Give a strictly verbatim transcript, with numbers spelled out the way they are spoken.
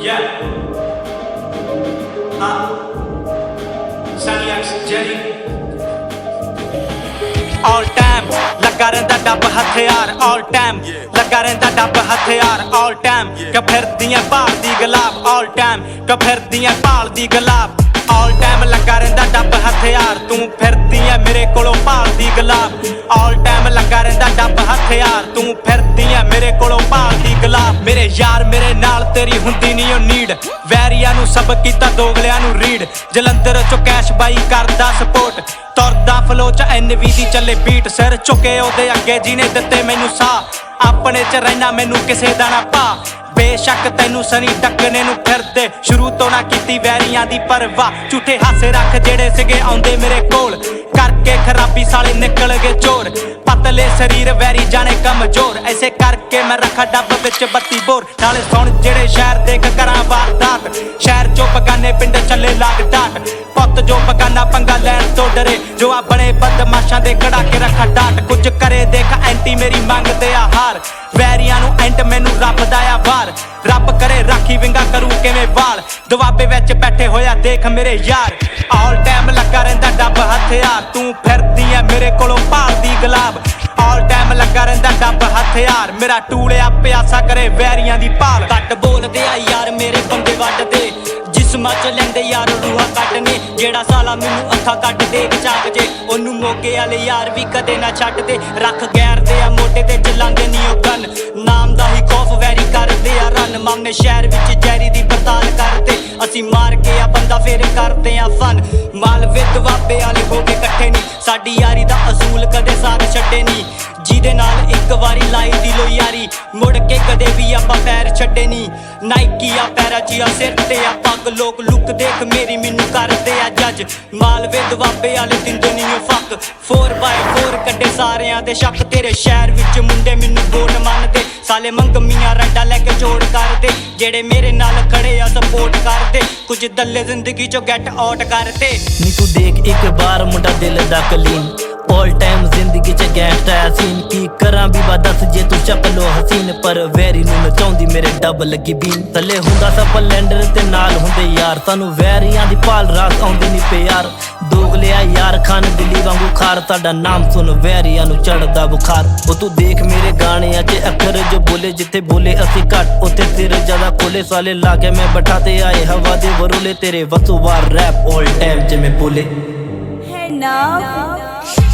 Yeah. Uh, Sunny X, Jerry. All time ਲੱਗਾ ਰਹਿੰਦਾ ਡੱਬ ਹਥਿਆਰ all time ਲੱਗਾ ਰਹਿੰਦਾ ਡੱਬ ਹਥਿਆਰ all time ਕਿ ਫਿਰਦੀਆਂ ਭਾਲਦੀ ਗੁਲਾਬ all time ਕਿ ਫਿਰਦੀਆਂ ਭਾਲਦੀ ਗੁਲਾਬ all time ਲੱਗਾ ਰਹਿੰਦਾ ਡੱਬ ਹਥਿਆਰ ਤੂੰ ਫਿਰਦੀਆਂ ਮੇਰੇ ਕੋਲੋਂ ਭਾਲਦੀ ਗੁਲਾਬ all time ਲੱਗਾ ਰਹਿੰਦਾ ਡੱਬ ਹਥਿਆਰ ਤੂੰ ਫਿਰਦੀਆਂ ਮੇਰੇ ਕੋਲੋਂ ਭਾਲਦੀ ਗੁਲਾਬ ਮੇਰੇ ਯਾਰ ਮੇਰੇ ਨਾਲ ਤੇਰੀ ਹੁੰਦੀ ਨਹੀਂ ਉਹ ਨੀਡ ਵੈਰੀਆਂ ਨੂੰ ਸਬਕ ਕੀਤਾ ਦੋਗਲਿਆਂ ਨੂੰ ਰੀਡ ਜਲੰਧਰ ਚੋਂ ਕੈਸ਼ ਬਾਈ ਕਰਦਾ ਸਪੋਰਟ ਤੁਰਦਾ ਫਲੋ ਚ ਐਨ ਵੀ ਦੀ ਚੱਲੇ ਬੀਟ ਸਿਰ ਝੁਕੇ ਉਹਦੇ ਅੱਗੇ ਜਿਹਨੇ ਦਿੱਤੇ ਮੈਨੂੰ ਸਾਹ ਆਪਣੇ ਚ ਰਹਿਣਾ ਮੈਨੂੰ ਕਿਸੇ ਦਾ ਨਾ ਪਾ ਬੇਸ਼ੱਕ ਤੈਨੂੰ ਸਨੀ ਟੱਕਣੇ ਨੂੰ ਫਿਰਦੇ ਸ਼ੁਰੂ ਤੋਂ ਨਾ ਕੀਤੀ ਵੈਰੀਆਂ ਦੀ ਪਰਵਾਹ ਝੂਠੇ ਹਾਸੇ ਰੱਖ ਜਿਹੜੇ ਸੀਗੇ ਆਉਂਦੇ ਮੇਰੇ ਕੋਲ ਕਰਕੇ ਖਰਾਬੀ ਸਾਲੇ ਨਿਕਲ ਗਏ ਚੋਰ ਪਤਲੇ ਸਰੀਰ ਵੈਰੀ ਜਾਣੇ ਕਮਜ਼ੋਰ ਐਸੇ ਕਰਕੇ ਮੈਂ ਰੱਖਾ ਡੱਬ ਵਿੱਚ ਬੱਤੀ ਬੋਰ ਨਾਲੇ ਸੁਣ ਜਿਹੜੇ ਸ਼ਹਿਰ ਦੇਖ ਕਰਾਂ ਵਾਰਦਾਤ ਸ਼ਹਿਰ ਚੋਂ ਬਗਾਨੇ ਪਿੰਡ ਚੱਲੇ ਲਾਗ ਡਾਟ ਪੁੱਤ ਜੋ ਬਗਾਨਾ ਪੰਗਾ ਲੈਣ ਤੋਂ ਡਰੇ ਜੋ ਆ ਬਣੇ ਬਦਮਾਸ਼ਾਂ ਦੇ ਕੜਾ ਕੇ ਰੱਖਾ ਡਾਟ ਕੁਝ ਕਰੇ ਦੇਖ ਐਂਟੀ ਮੇਰੀ ਮੰਗਦੇ ਆ ਹਾਰ ਵੈਰੀਆਂ ਨੂੰ ਐਂਟ ਮੈਨੂੰ ਰੱਬ ਦਾ ਆ ਵਾਰ ਰੱਬ ਕਰੇ ਰਾਖੀ ਵਿੰਗਾ ਕਰੂ ਕਿਵੇਂ ਵਾਲ ਦੁਆਬੇ ਵਿੱਚ ਬੈਠੇ ਹੋਇਆ ਦੇਖ ਮੇਰੇ ਯਾਰ ਆਲ ਟਾਈਮ ਲੱਗਾ ਰਹਿੰਦਾ ਡੱਬ ਹਥਿਆਰ ਤੂੰ ਫਿਰਦੀ ਐ ਮੇਰੇ ਕੋਲੋਂ ਭਾਲਦੀ ਗੁਲਾਬ ਆਲ ਟਾਈਮ ਲੱਗਾ ਰਹਿੰਦਾ ਡੱਬ ਹਥਿਆਰ ਮੇਰਾ ਟੂਲਿਆ ਪਿਆਸਾ ਕਰੇ ਵੈਰੀਆਂ ਦੀ ਭਾਲ ਘੱਟ ਬੋਲਦੇ ਆ ਯਾਰ ਮੇਰੇ ਬੰਦੇ ਵੱਢਦੇ ਜਿਸਮਾਂ ਚ ਲੈਂਦੇ ਯਾਰ ਰੂਹਾਂ ਕੱਢਨੇ ਜਿਹੜਾ ਸਾਲਾ ਮੈਨੂੰ ਅੱਖਾਂ ਕੱਢ ਦੇ ਚਾਕ ਜੇ ਉਹਨੂੰ ਮੋਗੇ ਵਾਲੇ ਯਾਰ ਵੀ ਕਦੇ ਨਾ ਛੱਡਦੇ ਰੱਖ ਗੈਰ ਦੇ ਆ ਮੋਢੇ ਤੇ ਚਲਾਉਂਦੇ ਨੀ ਉਹ ਗਨ ਨਾਮ ਦਾ ਹੀ ਖੌਫ ਵੈਰੀ ਕਰਦੇ ਆ ਰਨ ਮਾਮੇ ਸ਼ਹਿਰ ਵਿੱਚ ਜੈਰੀ ਦੀ ਪੜਤਾਲ ਕਰਦੇ ਅਸੀਂ ਮਾਰ ਕੇ ਆ ਬੰਦਾ ਫੇਰ ਕਰਦੇ ਆ ਫਨ ਮਾਲਵੇ ਦੁਆਬੇ ਵਾਲੇ ਹੋ ਕੇ ਇਕੱਠੇ ਨੀ ਸਾਡੀ ਯਾਰੀ ਦਾ ਅਸੂਲ ਕਦੇ ਸਾਥ ਛੱਡੇ ਨੀ ਜਿਹਦੇ ਨਾਲ ਇੱਕ ਵਾਰੀ ਲਾਈ ਦੀ ਲੋ ਯਾਰੀ ਮੁੜ ਕੇ ਕਦੇ ਵੀ ਆਪਾਂ ਪੈਰ ਛੱਡੇ ਨੀ ਨਾਈਕੀ ਆ ਪੈਰਾਂ 'ਚ ਆ ਸਿਰ ਤੇ ਆ ਪੱਗ ਲੋਕ ਲੁੱਕ ਦੇਖ ਮੇਰੀ ਮੈਨੂੰ ਕਰਦੇ ਆ ਜੱਜ ਮਾਲਵੇ ਦੁਆਬੇ ਵਾਲੇ ਦਿੰਦੇ ਨੀ ਉਹ ਫੱਕ ਫੋਰ ਬਾਏ ਫੋਰ ਕੱਢੇ ਸਾਰਿਆਂ ਦੇ ਸ਼ੱਕ ਤੇਰੇ ਸ਼ਹਿਰ ਵਿੱਚ ਮੁੰਡੇ ਮੈਨੂੰ ਵੋਟ ਮੰਨਦੇ ਸਾਲੇ ਮੰਗਮੀਆਂ ਰੰਡਾ ਲੈ ਕੇ ਜੋੜ ਕਰਦੇ ਜਿਹੜੇ ਮੇਰੇ ਨਾਲ ਖੜੇ ਆ ਸਪੋਰਟ ਕਰਦੇ ਕੁਝ ਦੱਲੇ ਜ਼ਿੰਦਗੀ 'ਚੋਂ ਗੈਟ ਆਊਟ ਕਰਦੇ ਨੀ ਤੂੰ ਦੇਖ ਇੱਕ ਵਾਰ ਮੁੰਡਾ ਦਿਲ ਦਾ ਕਲੀਨ all time ਜ਼ਿੰਦਗੀ ਚ ਗੈਂਗਸਟਰ ਸੀਨ ਕੀ ਕਰਾਂ ਵੀ ਬਾ ਦੱਸ ਜੇ ਤੂੰ ਸ਼ਕਲੋ ਹਸੀਨ ਪਰ ਵੈਰੀ ਨੂੰ ਨਚਾਉਂਦੀ ਮੇਰੇ ਡੱਬ ਲੱਗੀ ਬੀਨ ਥੱਲੇ ਹੁੰਦਾ ਸਪਲੈਂਡਰ ਤੇ ਨਾਲ ਹੁੰਦੇ ਯਾਰ ਸਾਨੂੰ ਵੈਰੀਆਂ ਦੀ ਭਾਲ ਰਾਸ ਆਉਂਦੀ ਨਹੀਂ ਪਿਆਰ ਦੋਗਲਿਆ ਯਾਰ ਖਾਨ ਦਿੱਲੀ ਵਾਂਗੂ ਖਾਰ ਤੁਹਾਡਾ ਨਾਮ ਸੁਣ ਵੈਰੀਆਂ ਨੂੰ ਚੜਦਾ ਬੁਖਾਰ ਉਹ ਤੂੰ ਦੇਖ ਮੇਰੇ ਗਾਣਿਆਂ ਚ ਅੱਖਰ ਜੋ ਬੋਲੇ ਜਿੱਥੇ ਬੋਲੇ ਅਸੀਂ ਘੱਟ ਉੱਥੇ ਤੇਰੇ ਜ਼ਿਆਦਾ ਕੋਲੇ ਸਾਲੇ ਲਾ ਕੇ ਮੈਂ ਬੈਠਾ ਤੇ ਆਏ ਹਵਾ ਦੇ ਵਰੂਲੇ ਤੇਰੇ ਵਸੂਵਾਰ ਰੈਪ all time ਜਿਵੇਂ ਬੋਲੇ Hey now